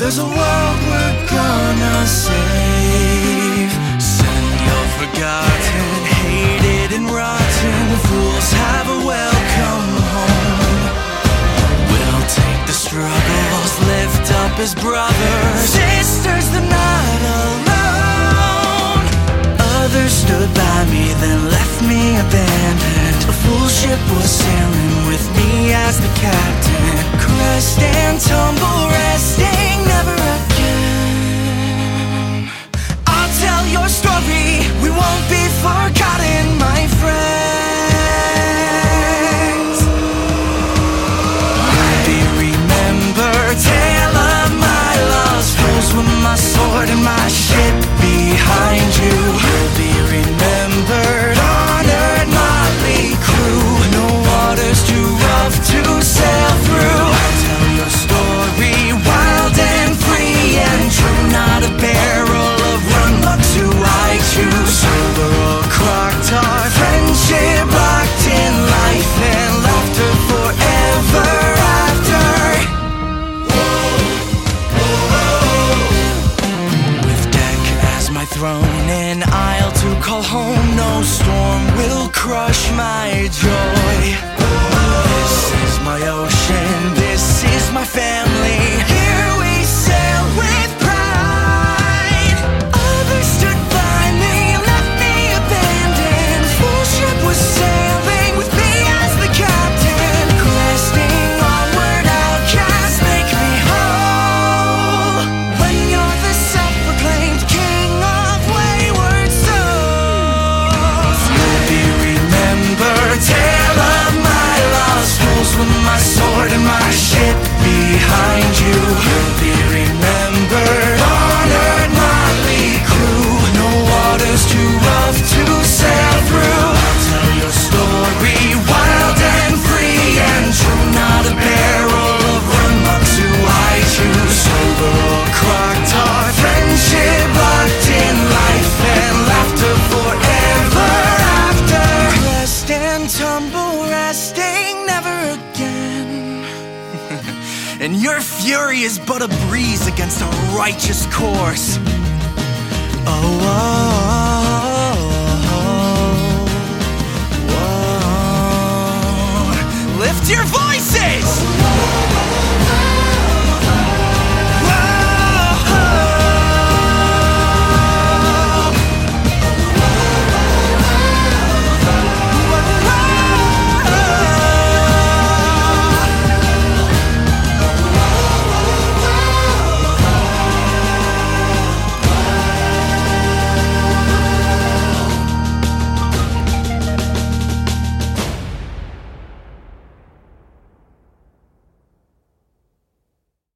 There's a world we're gonna save. Send your forgotten, hated and rotten fools have a welcome home. We'll take the struggles, lift up as brothers, sisters, they're not alone. Others stood by me, then left me abandoned. A full ship was sailing with me as the captain. Crest and tumble, resting never again. I'll tell your story, we won't be forgotten, my friends. You'll be remembered, tale of my lost foes, with my sword and my ship behind you. You'll be remembered, honored, motley crew. No water's too rough to sail through. I'll tell your story, wild and free and true. Not a barrel of rum, but who I choose. Sober or crocked hard, friendship locked in life and laughter forever after. With deck as my throne, an isle to call home. No storm will crush my joy. This is my ocean, this is my family. Here we sail with pride. Others stood by me, left me abandoned. Full ship was sailing with me as the captain. Cresting onward, outcast, make me whole. When you're the self-proclaimed king of wayward souls, you'll be remembered, tale of my lost fools, with my sword and my ship behind you. You'll be remembered, honored, motley crew. No water's too rough to sail through. I'll tell your story, wild and free and true. Not a barrel of rum, but who I choose. Sober or crocked hard, friendship locked in life and laughter forever after. Rest and tumble, resting never again. And your fury is but a breeze against a righteous course. Oh, oh, oh, oh. Lift your voices!